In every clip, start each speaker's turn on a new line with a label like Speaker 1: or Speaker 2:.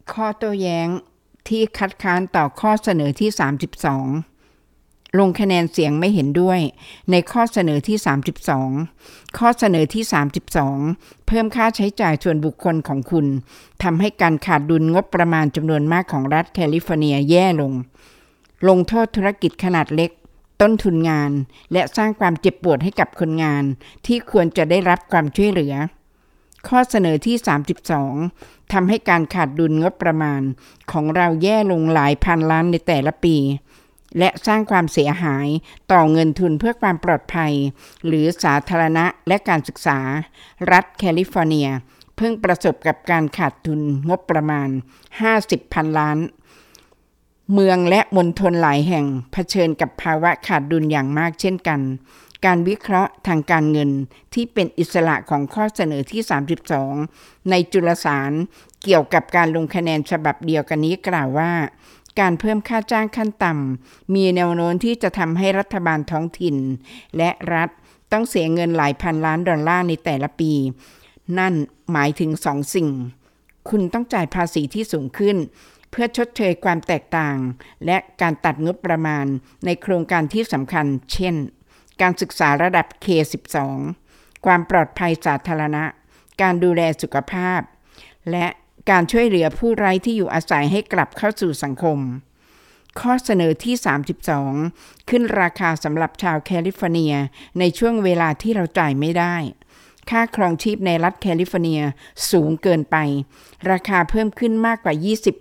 Speaker 1: ข้อโต้แย้งที่คัดค้านต่อข้อเสนอที่32ลงคะแนนเสียงไม่เห็นด้วยในข้อเสนอที่32ข้อเสนอที่32เพิ่มค่าใช้จ่ายส่วนบุคคลของคุณทำให้การขาดดุลงบประมาณจำนวนมากของรัฐแคลิฟอร์เนียแย่ลงโทษธุรกิจขนาดเล็กต้นทุนงานและสร้างความเจ็บปวดให้กับคนงานที่ควรจะได้รับความช่วยเหลือข้อเสนอที่32ทำให้การขาดดุลงบประมาณของเราแย่ลงหลายพันล้านในแต่ละปีและสร้างความเสียหายต่อเงินทุนเพื่อความปลอดภัยหรือสาธารณะและการศึกษารัฐแคลิฟอร์เนียเพิ่งประสบกับการขาดทุนงบประมาณ50,000 ล้านเมืองและมณฑลหลายแห่งเผชิญกับภาวะขาดดุลอย่างมากเช่นกันการวิเคราะห์ทางการเงินที่เป็นอิสระของข้อเสนอที่32ในจุลสารเกี่ยวกับการลงคะแนนฉบับเดียวกันนี้กล่าวว่าการเพิ่มค่าจ้างขั้นต่ำมีแนวโน้มที่จะทำให้รัฐบาลท้องถิ่นและรัฐต้องเสียเงินหลายพันล้านดอลลาร์ในแต่ละปีนั่นหมายถึง2 สิ่งคุณต้องจ่ายภาษีที่สูงขึ้นเพื่อชดเชยความแตกต่างและการตัดงบประมาณในโครงการที่สำคัญเช่นการศึกษาระดับ K12 ความปลอดภัยสาธารณะการดูแลสุขภาพและการช่วยเหลือผู้ไร้ที่อยู่อาศัยให้กลับเข้าสู่สังคมข้อเสนอที่32ขึ้นราคาสำหรับชาวแคลิฟอร์เนียในช่วงเวลาที่เราจ่ายไม่ได้ค่าครองชีพในรัฐแคลิฟอร์เนียสูงเกินไปราคาเพิ่มขึ้นมากกว่า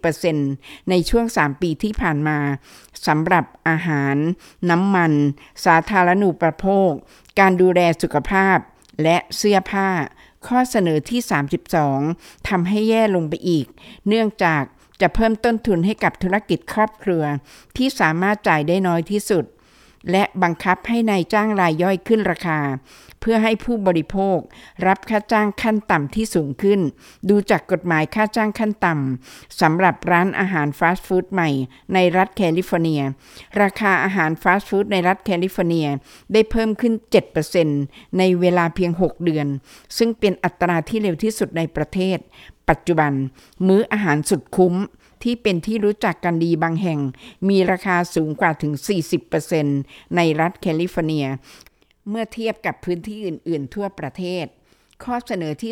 Speaker 1: 20% ในช่วง3 ปีที่ผ่านมาสำหรับอาหารน้ำมันสาธารณูปโภคการดูแลสุขภาพและเสื้อผ้าข้อเสนอที่32ทำให้แย่ลงไปอีกเนื่องจากจะเพิ่มต้นทุนให้กับธุรกิจครอบครัวที่สามารถจ่ายได้น้อยที่สุดและบังคับให้นายจ้างรายย่อยขึ้นราคาเพื่อให้ผู้บริโภครับค่าจ้างขั้นต่ำที่สูงขึ้นดูจากกฎหมายค่าจ้างขั้นต่ำสำหรับร้านอาหารฟาสต์ฟู้ดใหม่ในรัฐแคลิฟอร์เนียราคาอาหารฟาสต์ฟู้ดในรัฐแคลิฟอร์เนียได้เพิ่มขึ้น 7% ในเวลาเพียง6 เดือนซึ่งเป็นอัตราที่เร็วที่สุดในประเทศปัจจุบันมื้ออาหารสุดคุ้มที่เป็นที่รู้จักกันดีบางแห่งมีราคาสูงกว่าถึง 40% ในรัฐแคลิฟอร์เนียเมื่อเทียบกับพื้นที่อื่นๆทั่วประเทศข้อเสนอที่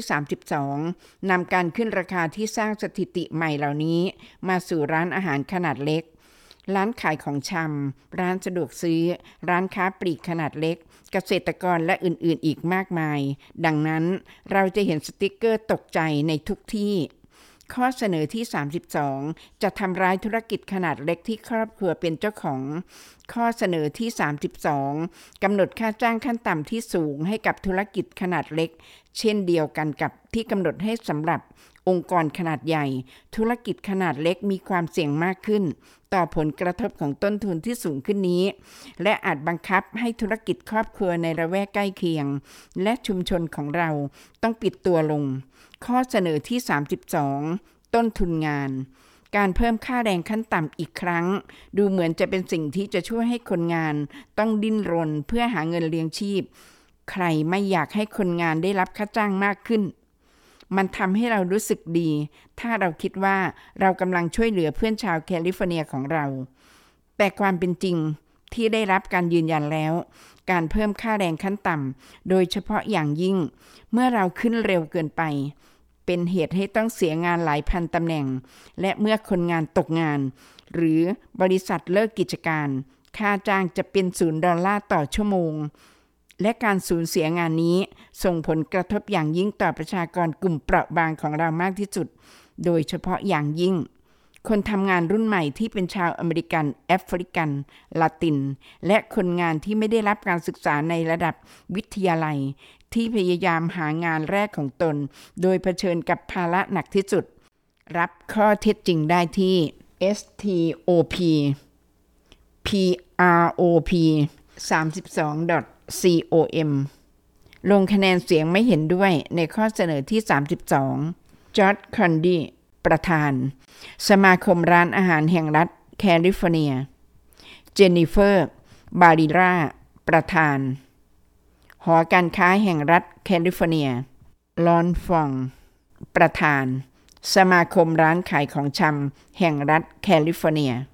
Speaker 1: 32นำการขึ้นราคาที่สร้างสถิติใหม่เหล่านี้มาสู่ร้านอาหารขนาดเล็กร้านขายของชำร้านสะดวกซื้อร้านค้าปลีกขนาดเล็กเกษตรกรและอื่นๆอีกมากมายดังนั้นเราจะเห็นสติ๊กเกอร์ตกใจในทุกที่ข้อเสนอที่32จะทำร้ายธุรกิจขนาดเล็กที่ครอบครัวเป็นเจ้าของข้อเสนอที่32กำหนดค่าจ้างขั้นต่ำที่สูงให้กับธุรกิจขนาดเล็กเช่นเดียวกันกับที่กำหนดให้สำหรับองค์กรขนาดใหญ่ธุรกิจขนาดเล็กมีความเสี่ยงมากขึ้นต่อผลกระทบของต้นทุนที่สูงขึ้นนี้และอาจบังคับให้ธุรกิจครอบครัวในละแวกใกล้เคียงและชุมชนของเราต้องปิดตัวลงข้อเสนอที่32ต้นทุนงานการเพิ่มค่าแรงขั้นต่ำอีกครั้งดูเหมือนจะเป็นสิ่งที่จะช่วยให้คนงานต้องดิ้นรนเพื่อหาเงินเลี้ยงชีพใครไม่อยากให้คนงานได้รับค่าจ้างมากขึ้นมันทำให้เรารู้สึกดีถ้าเราคิดว่าเรากำลังช่วยเหลือเพื่อนชาวแคลิฟอร์เนียของเราแต่ความเป็นจริงที่ได้รับการยืนยันแล้วการเพิ่มค่าแรงขั้นต่ำโดยเฉพาะอย่างยิ่งเมื่อเราขึ้นเร็วเกินไปเป็นเหตุให้ต้องเสียงานหลายพันตำแหน่งและเมื่อคนงานตกงานหรือบริษัทเลิกกิจการค่าจ้างจะเป็น$0ต่อชั่วโมงและการสูญเสียงานนี้ส่งผลกระทบอย่างยิ่งต่อประชากรกลุ่มเปราะบางของเรามากที่สุดโดยเฉพาะอย่างยิ่งคนทำงานรุ่นใหม่ที่เป็นชาวอเมริกันแอฟริกันลาตินและคนงานที่ไม่ได้รับการศึกษาในระดับวิทยาลัยที่พยายามหางานแรกของตนโดยเผชิญกับภาระหนักที่สุดรับข้อเท็จจริงได้ที่ stop prop32.com ลงคะแนนเสียงไม่เห็นด้วยในข้อเสนอที่32จอร์จคอนดีประธานสมาคมร้านอาหารแห่งรัฐแคลิฟอร์เนียเจนนิเฟอร์บาริราประธานหอการค้าแห่งรัฐแคลิฟอร์เนียลอนฟองประธานสมาคมร้านขายของชำแห่งรัฐแคลิฟอร์เนีย